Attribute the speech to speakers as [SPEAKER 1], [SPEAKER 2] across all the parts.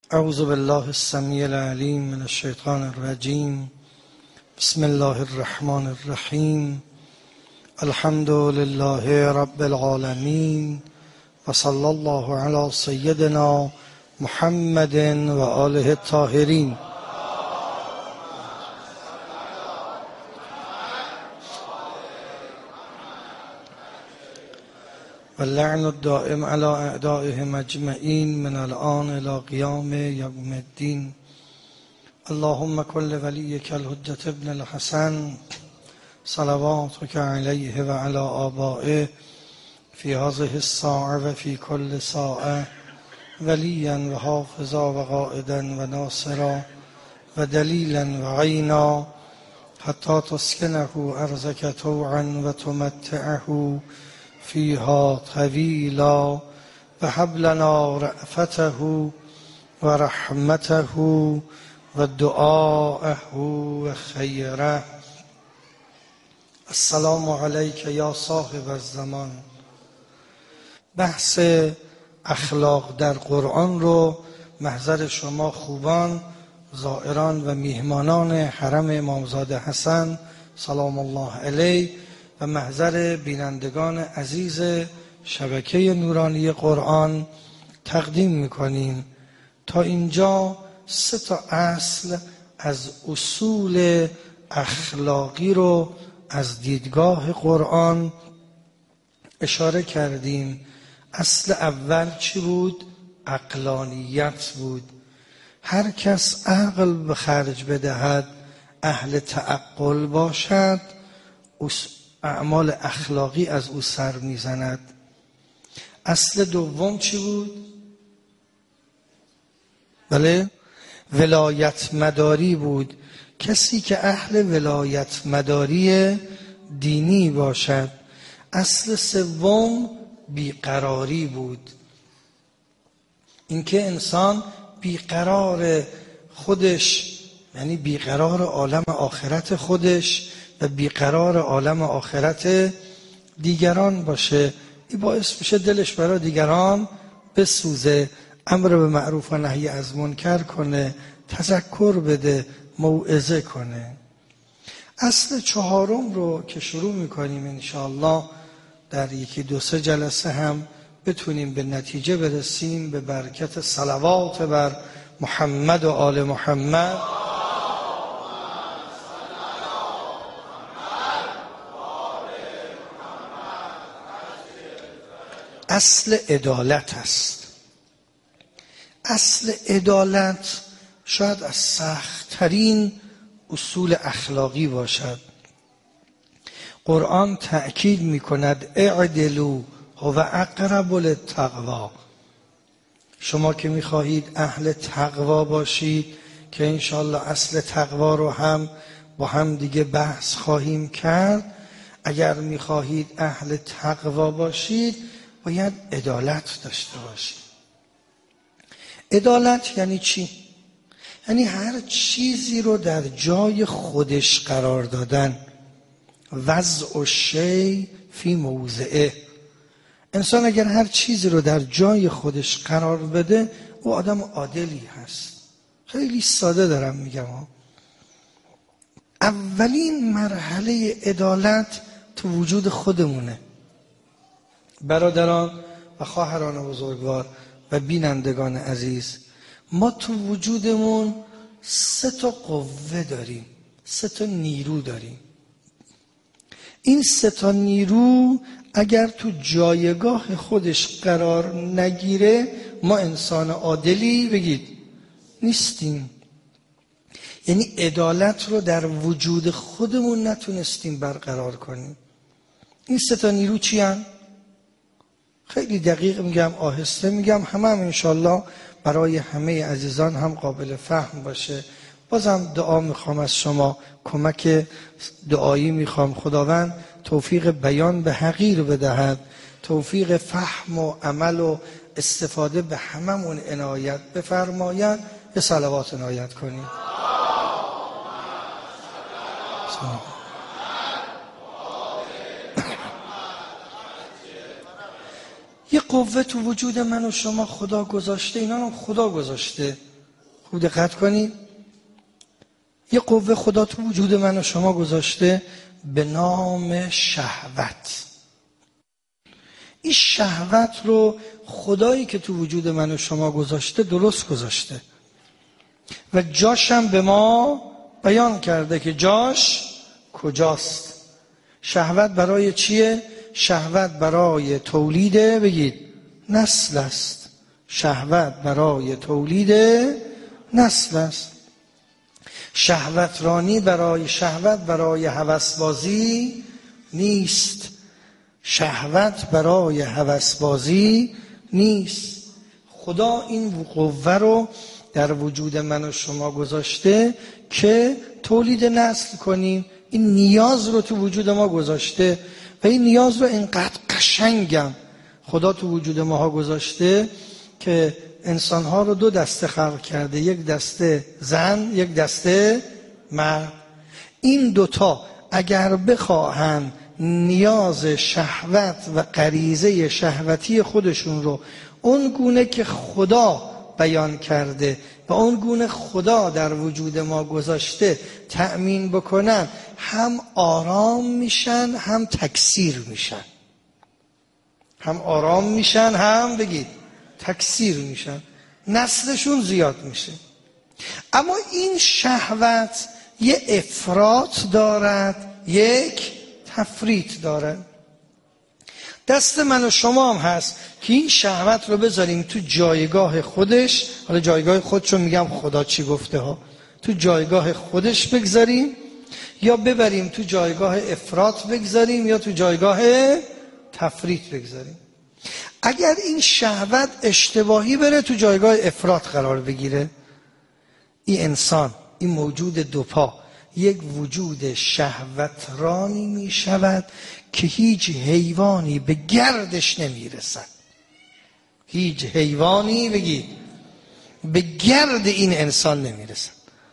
[SPEAKER 1] اعوذ بالله السمیع العلیم من الشیطان الرجیم. بسم الله الرحمن الرحیم. الحمد لله رب العالمین و صلی الله علی سیدنا محمد و آله الطاهرین. واللعن الدائم على اعدائهم اجمعین من الآن الى قیام یوم الدین. اللهم كل وليك الحجة ابن الحسن صلواتك عليه وعلى آبائه في هذه الساعة وفي كل ساعة وليا وحافظا وقائدا وناصرا ودليلا وعينا حتى تسكنه أرضك طوعا وتمتعه فيها طويلا وهب لنا رأفته ورحمته ودعاءه وخيره. السلام عليك یا صاحب الزمان. بحث اخلاق در قرآن رو محضر شما خوبان، زائران و میهمانان حرم امامزاده حسن سلام الله علیه و محضر بینندگان عزیز شبکه نورانی قرآن تقدیم میکنیم. تا اینجا 3 اصل از اصول اخلاقی رو از دیدگاه قرآن اشاره کردیم. اصل اول چی بود؟ عقلانیت بود. هر کس عقل به خرج بدهد، اهل تعقل باشد، اعمال اخلاقی از او سر میزند. اصل دوم چی بود؟ بله، ولایت مداری بود. کسی که اهل ولایت مداری دینی باشد. اصل سوم بیقراری بود. اینکه انسان بیقرار خودش، یعنی بیقرار عالم آخرت خودش و بیقرار عالم آخرت دیگران باشه. این باعث میشه دلش برای دیگران بسوزه، امر به معروف و نهی از منکر کنه، تذکر بده، موعظه کنه. اصل چهارم رو که شروع میکنیم انشاءالله در 1-2-3 جلسه هم بتونیم به نتیجه برسیم به برکت صلوات بر محمد و آل محمد. اصل عدالت است. اصل عدالت شاید از سخت‌ترین اصول اخلاقی باشد. قرآن تأکید می‌کند اعدلوا هو اقرب للتقوی. شما که می‌خواهید اهل تقوا باشید که انشاءالله اصل تقوا رو هم با هم دیگه بحث خواهیم کرد، اگر می‌خواهید اهل تقوا باشید باید عدالت داشته باشید. عدالت یعنی چی؟ یعنی هر چیزی رو در جای خودش قرار دادن. وضع الشیء فی موضعه. انسان اگر هر چیزی رو در جای خودش قرار بده، او آدم عادلی هست. خیلی ساده دارم میگم ها. اولین مرحله عدالت تو وجود خودمونه. برادران و خواهران بزرگوار و بینندگان عزیز، ما تو وجودمون 3 قوه داریم، 3 نیرو داریم. این 3 نیرو اگر تو جایگاه خودش قرار نگیره، ما انسان عادلی بگید نیستیم. یعنی عدالت رو در وجود خودمون نتونستیم برقرار کنیم. این 3 نیرو چی هن؟ خیلی دقیق میگم، آهسته میگم، همه هم انشالله برای همه عزیزان هم قابل فهم باشه. بازم دعا میخوام از شما، کمک دعایی میخوام. خداوند توفیق بیان به حقیر بدهد، توفیق فهم و عمل و استفاده به هممون عنایت بفرماید. یه صلوات عنایت کنید. یه قوه تو وجود من و شما خدا گذاشته، اینا رو خدا گذاشته. خوب دقت کنید. یه قوه خدا تو وجود من و شما گذاشته به نام شهوت. این شهوت رو خدایی که تو وجود من و شما گذاشته درست گذاشته و جاشم به ما بیان کرده که جاش کجاست. شهوت برای چیه؟ شهوت برای تولید بگید نسل است. شهوت برای تولید نسل است. شهوت رانی برای هوسبازی نیست. شهوت برای هوسبازی نیست. خدا این قوه رو در وجود من و شما گذاشته که تولید نسل کنیم. این نیاز رو تو وجود ما گذاشته و این نیاز رو اینقدر قشنگم خدا تو وجود ماها گذاشته که انسانها رو دو دسته خلق کرده، یک دسته زن، یک دسته مرد. این دوتا اگر بخواهن نیاز شهوت و غریزه شهوتی خودشون رو اون گونه که خدا بیان کرده و اون گونه خدا در وجود ما گذاشته تأمین بکنن، هم آرام میشن هم تکثیر میشن. هم آرام میشن هم بگید تکثیر میشن، نسلشون زیاد میشه. اما این شهوت یه افراط دارد، یک تفریط دارد. دست من و شما هم هست که این شهوت رو بذاریم تو جایگاه خودش. حالا جایگاه خودشو میگم خدا چی گفته ها، تو جایگاه خودش بگذاریم یا ببریم تو جایگاه افراط بگذاریم یا تو جایگاه تفریط بگذاریم. اگر این شهوت اشتباهی بره تو جایگاه افراط قرار بگیره، این انسان، این موجود دوپا یک وجود شهوترانی می شود که هیچ حیوانی به گردش نمی رسد. هیچ حیوانی بگید به گرد این انسان نمی رسد.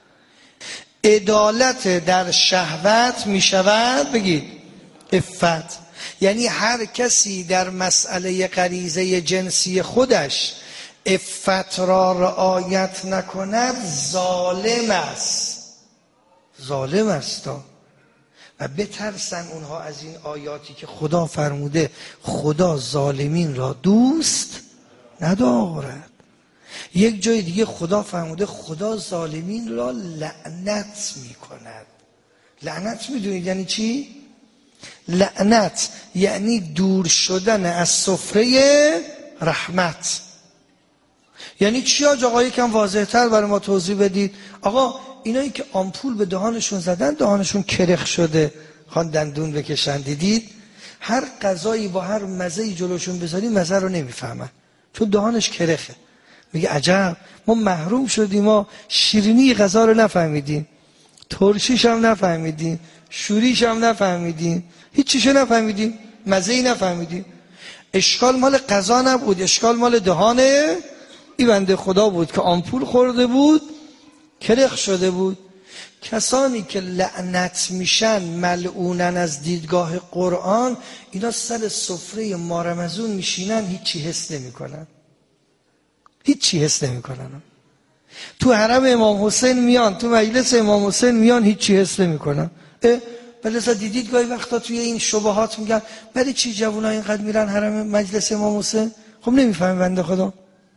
[SPEAKER 1] عدالت در شهوت می شود بگید عفت. یعنی هر کسی در مسئله غریزه جنسی خودش عفت را رعایت نکند ظالم است. ظالم است. و بترسن اونها از این آیاتی که خدا فرموده خدا ظالمین را دوست ندارد. یک جای دیگه خدا فرموده خدا ظالمین را لعنت میکند. لعنت میدونید یعنی چی؟ لعنت یعنی دور شدن از سفره رحمت. یعنی چی آقا؟ یکم واضح تر برای ما توضیح بدید. آقا اینایی که آمپول به دهانشون زدن، دهانشون کرخ شده، خوان دندون بکشن، دیدید؟ هر غذایی با هر مزه‌ای جلوشون بذاری مزه رو نمیفهمن چون دهانش کرخه. میگه عجب ما محروم شدیم، ما شیرینی غذا رو نفهمیدیم، ترشیش هم نفهمیدیم، شوریش هم نفهمیدیم، هیچیشو نفهمیدیم، مزه‌ای نفهمیدیم. اشکال مال غذا نبود، اشکال مال دهانه این بنده خدا بود که آمپول خورده بود، کرخ شده بود. کسانی که لعنت میشن، ملعونن از دیدگاه قرآن، اینا سر سفره ما رمضان میشینن، هیچی حس نمیکنن. هیچی حس نمیکنن. تو حرم امام حسین میان، تو مجلس امام حسین میان، هیچی حس نمیکنن. بلکه دیدید گاهی وقتا توی این شبهات میگن برای چی جوونا اینقدر میرن حرم مجلس امام حسین؟ خب نمیفهمه بنده خدا.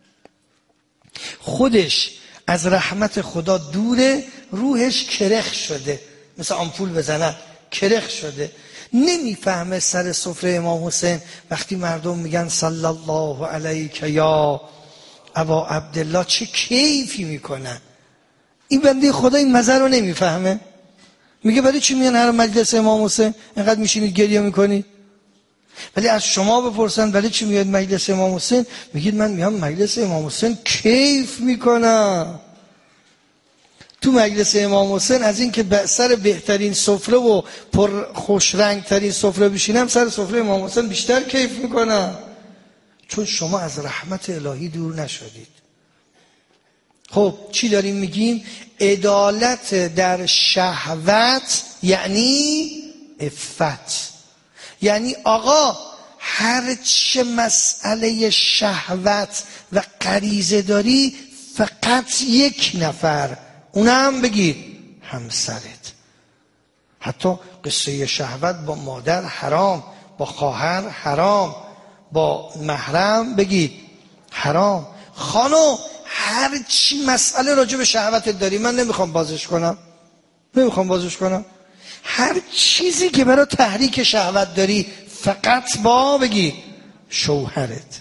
[SPEAKER 1] خودش از رحمت خدا دوره، روحش کرخ شده، مثل آمپول بزنن کرخ شده، نمیفهمه سر سفره امام حسین وقتی مردم میگن صلی الله علیک یا ابا عبدالله چه کیفی میکنن. این بنده خدا این مزه رو نمیفهمه. میگه برای چی میان هر مجلس امام حسین اینقدر میشینید گریه میکنید؟ ولی از شما بپرسن برای چی میاد مجلس امام حسین، میگید من میام مجلس امام حسین کیف میکنم. تو مجلس امام حسین از این که سر بهترین سفره و پر خوش رنگ ترین سفره بشینم، سر سفره امام حسین بیشتر کیف میکنم، چون شما از رحمت الهی دور نشدید. خب چی داریم میگیم؟ عدالت در شهوت یعنی عفت. یعنی آقا هر چه مسئله شهوت و غریزه داری فقط یک نفر، اونم بگید همسرت. حتی قصه شهوت با مادر حرام، با خواهر حرام، با محرم بگید حرام. خانم هر چی مسئله راجع به شهوتت داری، من نمیخوام بازش کنم، هر چیزی که برای تحریک شهوت داری فقط با بگید شوهرت،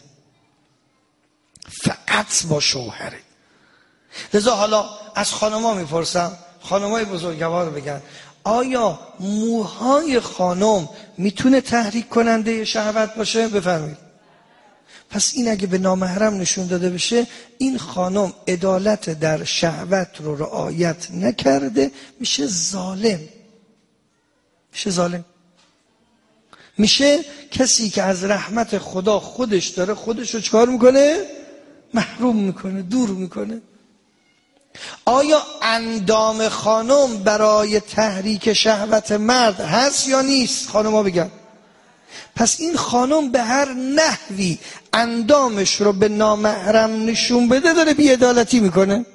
[SPEAKER 1] فقط با شوهرت. لذا حالا از خانم‌ها میپرسم، خانم‌های بزرگوار بگن آیا موهای خانم میتونه تحریک کننده شهوت باشه؟ بفرمایید. پس این اگه به نامحرم نشون داده بشه، این خانم عدالت در شهوت رو رعایت نکرده، میشه ظالم، میشه کسی که از رحمت خدا خودش داره خودش رو چکار میکنه؟ محروم میکنه، دور میکنه. آیا اندام خانم برای تحریک شهوت مرد هست یا نیست؟ خانم‌ها بگن. پس این خانم به هر نحوی اندامش رو به نامحرم نشون بده داره بی‌عدالتی میکنه.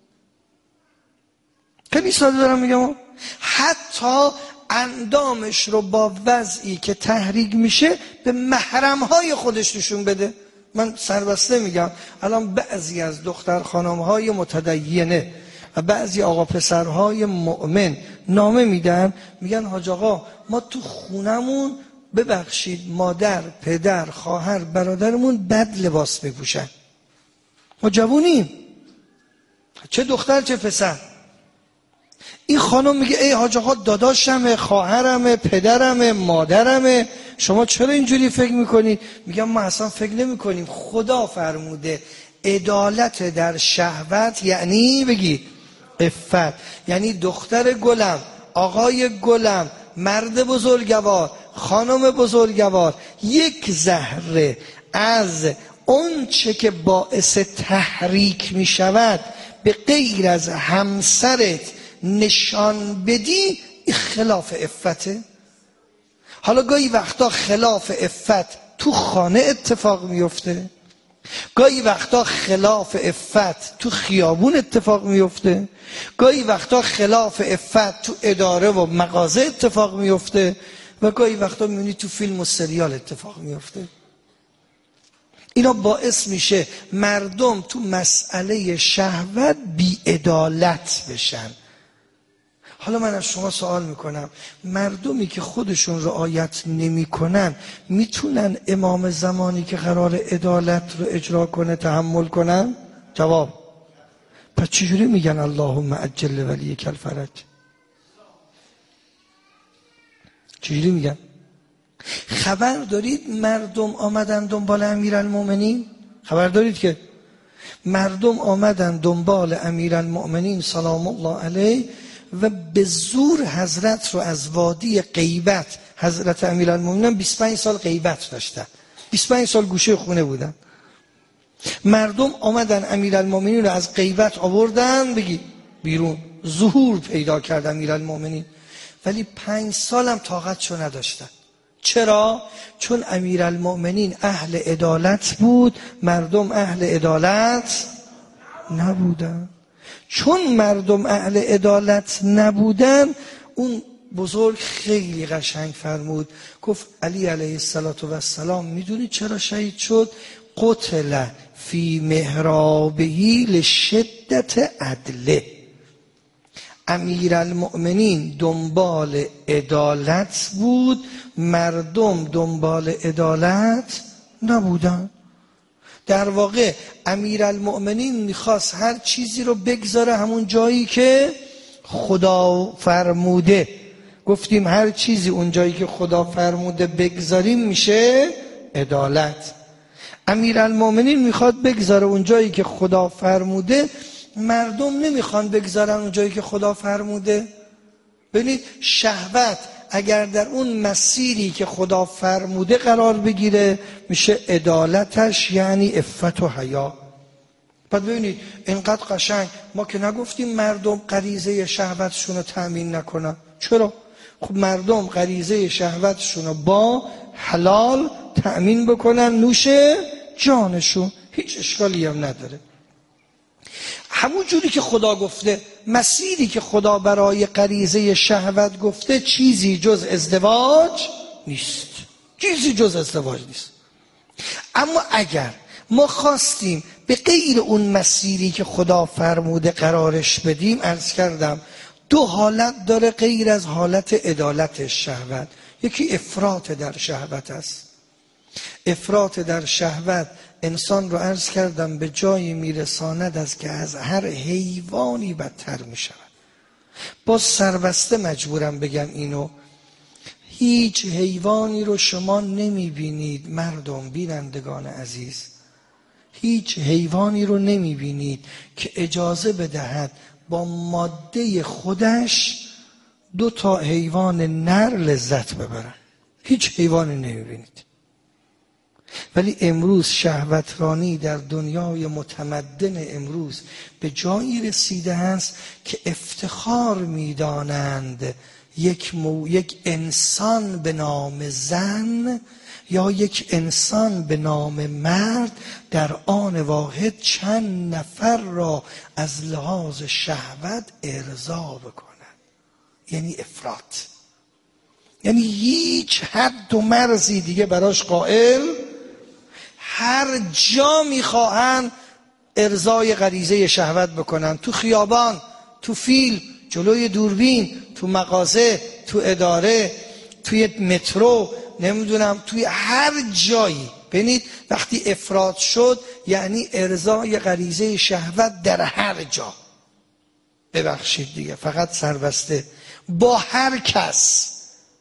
[SPEAKER 1] خیلی ساده دارم میگم، حتی اندامش رو با وضعی که تحریک میشه به محرمهای خودش نشون بده. من سربسته میگم الان بعضی از دختر خانم‌های متدینه و بعضی آقا پسرهای مؤمن نامه میدن، میگن حاج آقا ما تو خونمون ببخشید مادر، پدر، خواهر، برادرمون بد لباس بپوشن، ما جوونیم، چه دختر چه پسر. این خانم میگه ای حاج آقا داداشمه، خواهرمه، پدرمه، مادرمه، شما چرا اینجوری فکر میکنید؟ میگم ما اصلا فکر نمیکنیم، خدا فرموده عدالت در شهوت یعنی بگی عفت، یعنی دختر گلم، آقای گلم، مرد بزرگوار، خانم بزرگوار، یک ذره از اون چه که باعث تحریک میشود به غیر از همسرت نشان بدی، خلاف عفته. حالا گاهی وقتا خلاف عفت تو خانه اتفاق میفته، گاهی وقتا خلاف عفت تو خیابون اتفاق میفته، گاهی وقتا خلاف عفت تو اداره و مغازه اتفاق میفته و گاهی وقتا میبینی تو فیلم و سریال اتفاق میفته. اینا باعث میشه مردم تو مسئله شهوت بی‌عدالت بشن. حالا من از شما سوال میکنم، مردمی که خودشون رعایت نمیکنن میتونن امام زمانی که قرار عدالت رو اجرا کنه تحمل کنن؟ جواب. پس چجوری میگن اللهم عجل ولیک الفرج؟ چجوری میگن؟ خبر دارید مردم آمدن دنبال امیرالمؤمنین؟ خبر دارید که مردم آمدن دنبال امیرالمؤمنین سلام الله علیه و به زور حضرت رو از وادی غیبت، حضرت امیرالمؤمنین 25 سال غیبت داشتن، 25 سال گوشه خونه بودن، مردم آمدن امیرالمؤمنین رو از غیبت آوردن بگی بیرون، ظهور پیدا کرد امیرالمؤمنین، ولی 5 سالم طاقتشو نداشتن. چرا؟ چون امیرالمؤمنین اهل عدالت بود، مردم اهل عدالت نبودن. چون مردم اهل عدالت نبودن، اون بزرگ خیلی قشنگ فرمود، گفت علی علیه السلام میدونی چرا شهید شد؟ قتل فی محرابهی لشدت عدله. امیرالمؤمنین دنبال عدالت بود، مردم دنبال عدالت نبودن. در واقع امیرالمؤمنین میخواست هر چیزی رو بگذاره همون جایی که خدا فرموده. گفتیم هر چیزی اون جایی که خدا فرموده بگذاریم میشه عدالت. امیرالمؤمنین میخواد بگذاره اون جایی که خدا فرموده، مردم نمیخوان بگذارن اون جایی که خدا فرموده. ببینید شهوت اگر در اون مسیری که خدا فرموده قرار بگیره میشه عدالتش، یعنی عفت و حیا. بعد ببینید اینقدر قشنگ ما که نگفتیم مردم غریزه شهوتشون رو تأمین نکنن. چرا؟ خب مردم غریزه شهوتشون رو با حلال تأمین بکنن، نوش جانشون، هیچ اشکالی هم نداره. همون جوری که خدا گفته، مسیری که خدا برای غریزه شهوت گفته چیزی جز ازدواج نیست، چیزی جز ازدواج نیست. اما اگر ما خواستیم به غیر اون مسیری که خدا فرموده قرارش بدیم، عرض کردم دو حالت داره غیر از حالت عدالت شهوت. یکی افراط در شهوت است. افراط در شهوت انسان رو عرض کردم به جایی میرساند از که از هر حیوانی بدتر میشود. باز سربسته مجبورم بگم اینو، هیچ حیوانی رو شما نمیبینید مردم، بینندگان عزیز، هیچ حیوانی رو نمیبینید که اجازه بدهد با ماده خودش 2 حیوان نر لذت ببرن. هیچ حیوانی نمیبینید. ولی امروز شهوترانی در دنیای متمدن امروز به جایی رسیده است که افتخار می‌دانند یک انسان به نام زن یا یک انسان به نام مرد در آن واحد چند نفر را از لحاظ شهوت ارضا بکند. یعنی افراط، یعنی هیچ حد و مرزی دیگه براش قائل، هر جا میخواهن ارضای غریزه شهوت بکنن، تو خیابان، تو فیلم، جلوی دوربین، تو مغازه، تو اداره، توی مترو، نمیدونم توی هر جایی. ببینید وقتی افراط شد یعنی ارضای غریزه شهوت در هر جا. ببخشید دیگه، فقط سربسته با هر کس.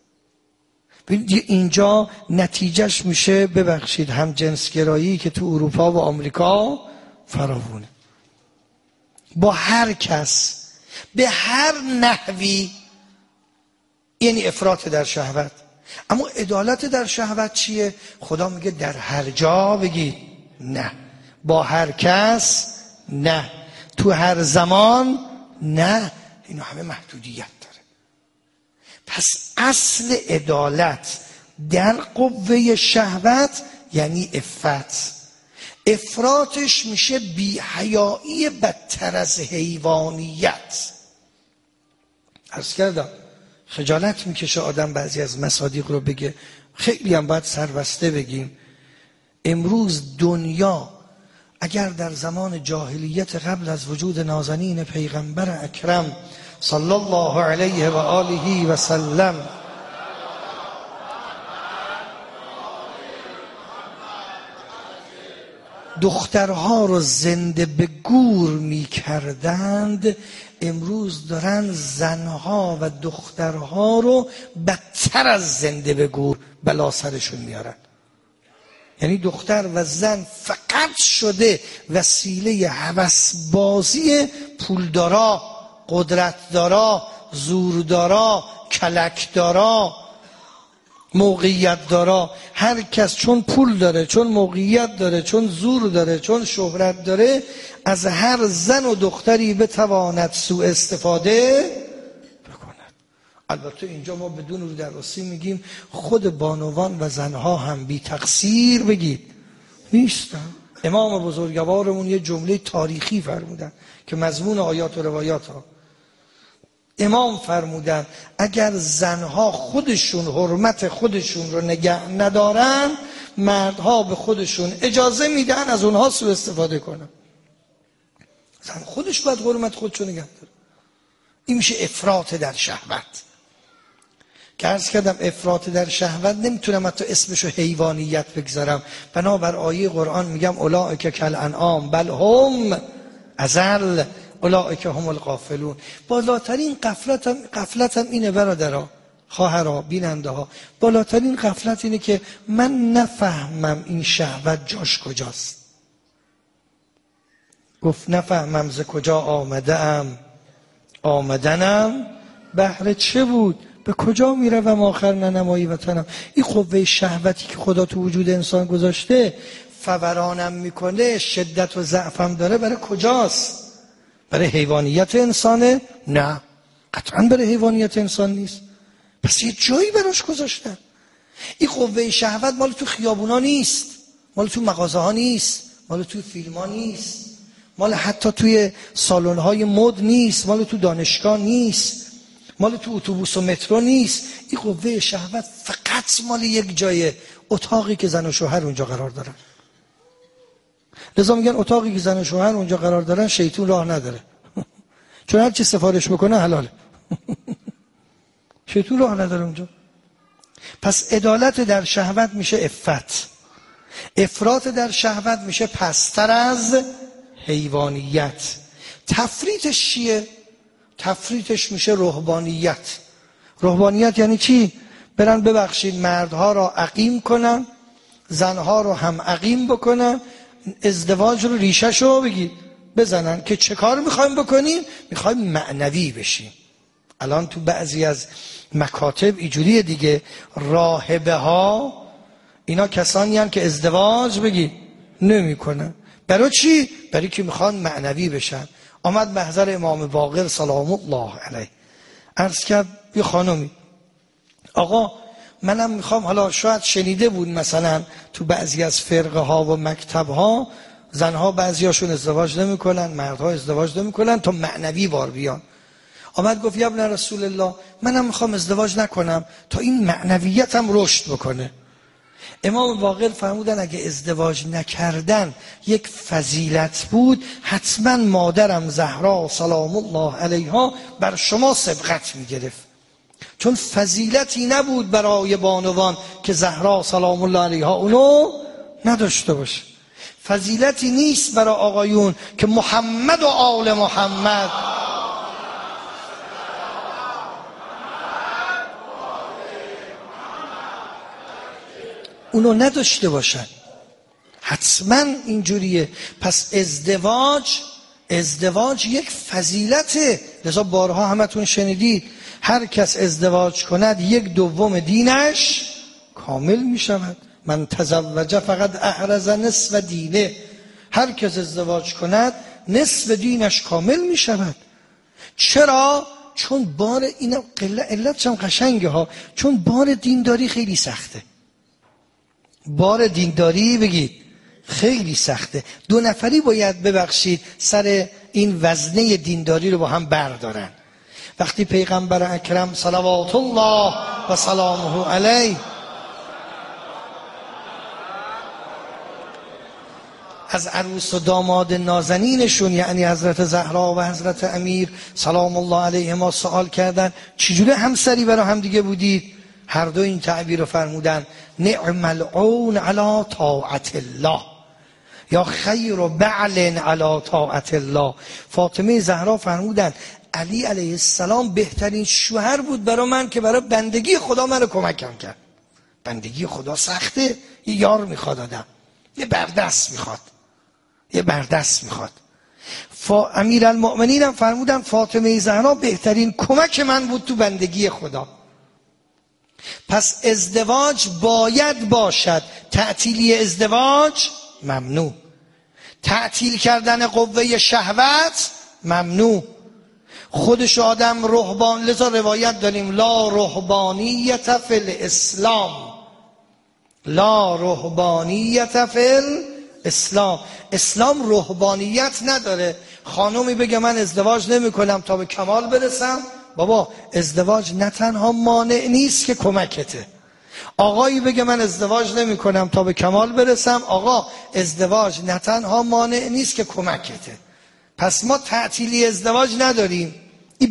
[SPEAKER 1] اینجا نتیجهش میشه ببخشید هم جنسگرایی که تو اروپا و آمریکا فراوونه. با هر کس به هر نحوی، یعنی افراط در شهوت. اما عدالت در شهوت چیه؟ خدا میگه در هر جا بگید نه، با هر کس نه، تو هر زمان نه. اینا همه محدودیت داره. پس اصل عدالت در قوه شهوت یعنی عفت. افراطش میشه بی‌حیایی بدتر از حیوانیت. عرض کردم خجالت میکشه آدم بعضی از مصادیق رو بگه، خیلی هم باید سربسته بگیم. امروز دنیا اگر در زمان جاهلیت قبل از وجود نازنین پیغمبر اکرم صلی الله علیه و آله و سلم دخترها رو زنده به گور می کردند، امروز دارن زنها و دخترها رو بدتر از زنده به گور بلا سرشون میارن. یعنی دختر و زن فقط شده وسیله هوسبازی پولدارا، قدرتدارا، زوردارا، کلکدارا، موقعیت دارا. هر کس چون پول داره، چون موقعیت داره، چون زور داره، چون شهرت داره، از هر زن و دختری بتواند سوء استفاده بکند. البته اینجا ما بدون رو در راستی میگیم خود بانوان و زنها هم بی تقصیر بگید نیستن. امام بزرگوارمون یه جمله تاریخی فرمودن که مضمون آیات و روایات ها. امام فرمودن اگر زنها خودشون حرمت خودشون رو نگه ندارن، مردها به خودشون اجازه میدن از اونها سوء استفاده کنن. زن خودش باید حرمت خودشو نگه داره. این میشه افراط در شهوت. که عرض کردم افراط در شهوت نمیتونم حتی اسمشو حیوانیت بگذارم، بنابر آیه قرآن میگم اولئک کالانعام بل هم اضل اولئک هم الغافلون. بالاترین غفلتم اینه برادرها، خواهرها، بیننده ها، بالاترین غفلت اینه که من نفهمم این شهوت جاش کجاست. گفت نفهمم ز کجا آمدنم بهر چه بود، به کجا میروم آخر ننمایی وطنم. این قوه شهوتی که خدا تو وجود انسان گذاشته فورانم میکنه، شدت و ضعفم داره، برای کجاست؟ برای حیوانیت انسانه؟ نه، قطعا برای حیوانیت انسان نیست. پس یه جایی براش گذاشتن. این قوه شهوت مال تو خیابونا نیست، مال تو مغازه ها نیست، مال تو فیلم ها نیست، مال حتی توی سالن‌های مد نیست، مال تو دانشگاه نیست، مال تو اتوبوس و مترو نیست. این قوه شهوت فقط مال یک جایه، اتاقی که زن و شوهر اونجا قرار دارن. لذا میگن اتاقی که زن و شوهر اونجا قرار دارن شیطون راه نداره. چون هر چی سفارش بکنه حلاله. شیطون راه نداره اونجا. پس عدالت در شهوت میشه عفت، افراط در شهوت میشه پستر از حیوانیت. تفریطش چیه؟ تفریطش میشه رهبانیت. رهبانیت یعنی چی؟ برن ببخشید مردها را عقیم کنن، زنها رو هم عقیم بکنن، ازدواج رو ریشش رو بگید بزنن که چه کار میخوایم بکنیم؟ میخوایم معنوی بشیم. الان تو بعضی از مکاتب اینجوریه دیگه، راهبه ها اینا کسانی هستند که ازدواج بگید نمی کنن. برای چی؟ برای که میخوان معنوی بشن. آمد محضر امام باقر سلام الله علیه، عرض کرد یه خانمی آقا منم میخوام، حالا شاید شنیده بود مثلا تو بعضی از فرقه ها و مکتب ها زنها بعضیاشون ازدواج نمی کنن، مردها ازدواج نمی کنن تا معنوی بار بیان. آمد گفت یا ابن رسول الله منم میخوام ازدواج نکنم تا این معنویتم رشد بکنه. امام باقر فرمودن اگه ازدواج نکردن یک فضیلت بود، حتما مادرم زهرا سلام الله علیها بر شما سبقت میگرفت. چون فضیلتی نبود برای بانوان که زهرا سلام الله علیها اونو نداشته باشه. فضیلتی نیست برای آقایون که محمد و آل محمد اونو نداشته باشن. حتما اینجوریه. پس ازدواج یک فضیلته. لذا بارها همتون شنیدید هر کس ازدواج کند یک دوم دینش کامل می شود. من تزوج فقط احرز نصف دینه. هر کس ازدواج کند نصف دینش کامل می شود. چرا؟ چون بار اینا علتش هم قشنگه ها، چون بار دینداری خیلی سخته. بار دینداری بگید خیلی سخته. دو نفری باید ببخشید سر این وزنه دینداری رو با هم بردارن. وقتی پیغمبر اکرم صلوات الله و سلامه علیه از عروس و داماد نازنینشون یعنی حضرت زهرا و حضرت امیر سلام الله علیهما سوال کردن چجوری همسری برای هم دیگه بودید؟ هر دو این تعبیر رو فرمودن نعم العون علی طاعت الله یا خیر بعل علی طاعت الله. فاطمه زهرا فرمودن علی علیه السلام بهترین شوهر بود برای من که برای بندگی خدا منو کمکم کرد. بندگی خدا سخته، یه یار میخواد آدم، یه بردست میخواد. امیرالمؤمنین هم فرمودن فاطمه زهرا بهترین کمک من بود تو بندگی خدا. پس ازدواج باید باشد، تعطیلی ازدواج ممنوع، تعطیل کردن قوه شهوت ممنوع. خودش آدم رهبان، لذا روایت داریم لا رهبانیت فی الاسلام، لا رهبانیت فی الاسلام. اسلام رهبانیت نداره. خانومی بگه من ازدواج نمی کنم تا به کمال برسم، بابا ازدواج نه تنها مانع نیست که کمکته. آقایی بگه من ازدواج نمی کنم تا به کمال برسم، آقا ازدواج نه تنها مانع نیست که کمکته. پس ما تعطیلی ازدواج نداریم. این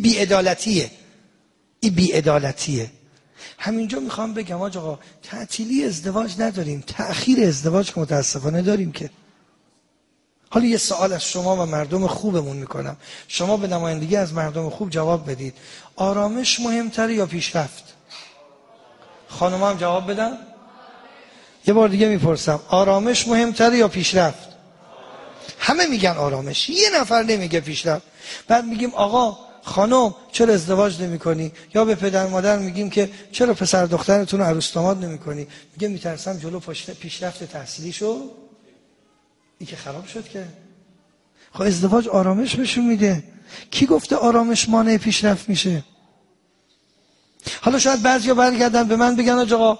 [SPEAKER 1] بی‌عدالتیه. همینجا میخوام بگم آقا تعطیلی ازدواج نداریم، تأخیر ازدواج که متاسفانه داریم. که حالا یه سوال از شما و مردم خوبمون میکنم، شما به نمایندگی از مردم خوب جواب بدید. آرامش مهمتره یا پیشرفت؟ خانم هم جواب بدن. یه بار دیگه میپرسم، آرامش مهمتره یا پیشرفت؟ همه میگن آرامش، یه نفر نمیگه پیشرفت. بعد میگیم آقا خانم چرا ازدواج نمی کنی؟ یا به پدر مادر میگیم که چرا پسر دخترتون رو عروس داماد نمی کنی؟ میگه میترسم جلو پیشرفت تحصیلیشو این که خراب شد. که خب ازدواج آرامش بهشون میده. کی گفته آرامش مانع پیشرفت میشه؟ حالا شاید بعضیا برگردن به من بگن آقا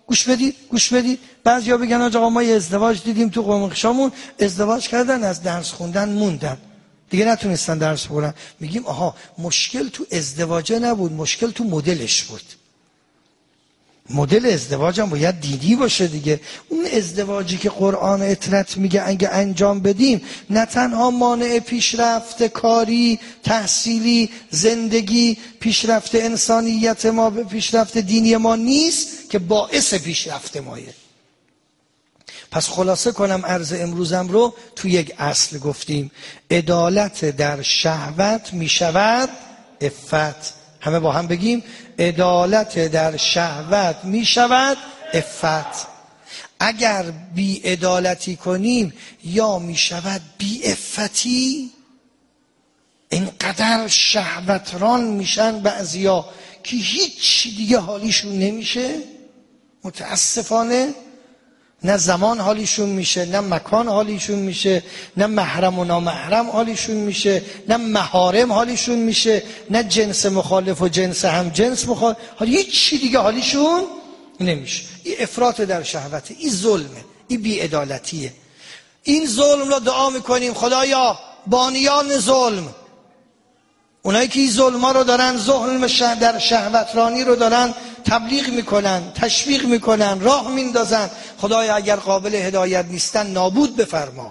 [SPEAKER 1] گوش بدید. بعضیا بگن آقا ما یه ازدواج دیدیم تو قوم خویشامون، ازدواج کردن از درس خوندن موندن، دیگه نتونستن درس بخونن. میگیم آها، مشکل تو ازدواجه نبود، مشکل تو مدلش بود. مدل ازدواج هم باید دینی باشه دیگه. اون ازدواجی که قرآن اطرت میگه اگه انجام بدیم نه تنها مانع پیشرفت کاری، تحصیلی، زندگی، پیشرفت انسانیت ما، به پیشرفت دینی ما نیست، که باعث پیشرفت مایه. پس خلاصه کنم عرض امروزم رو تو یک اصل گفتیم: عدالت در شهوت میشود عفت. همه با هم بگیم: عدالت در شهوت میشود عفت. اگر بی عدالتی کنیم یا میشود بی عفتی. اینقدر شهوتران میشن بعضیا که هیچ دیگه حالیشون نمیشه. متاسفانه نه زمان حالیشون میشه، نه مکان حالیشون میشه، نه محرم و نامحرم حالیشون میشه، نه محارم حالیشون میشه، نه جنس مخالف و جنس هم جنس مخالف، هیچ دیگه حالیشون نمیشه. این افراط در شهوته، این ظلمه، این بی‌عدالتیه. این ظلم رو دعا میکنیم خدایا بانیان ظلم، اونایی که این ظلما رو دارن، ظلم در شهوترانی رو دارن تبلیغ میکنن، تشویق میکنن، راه میندازن، خدایا اگر قابل هدایت نیستن نابود بفرما.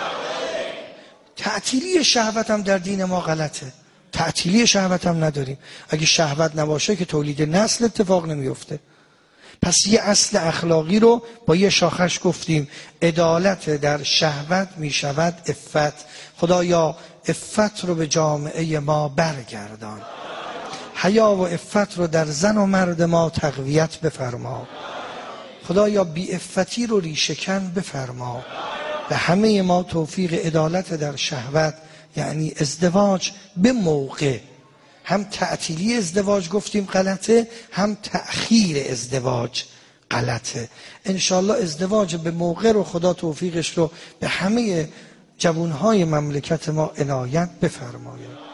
[SPEAKER 1] تعطیلی شهوت هم در دین ما غلطه. تعطیلی شهوت هم نداریم. اگه شهوت نباشه که تولید نسل اتفاق نمیفته. پس یه اصل اخلاقی رو با یه شاخش گفتیم: عدالت در شهوت میشود عفت. خدایا عفت رو به جامعه ما برگردان، حیا و عفت رو در زن و مرد ما تقویت بفرما. خدایا بی عفتی رو ریشه‌کن بفرما. به همه ما توفیق عدالت در شهوت، یعنی ازدواج به موقع. هم تعطیلی ازدواج گفتیم غلطه، هم تأخیر ازدواج غلطه. انشالله ازدواج به موقع رو خدا توفیقش رو به همه جوانهای مملکت ما عنایت بفرماید.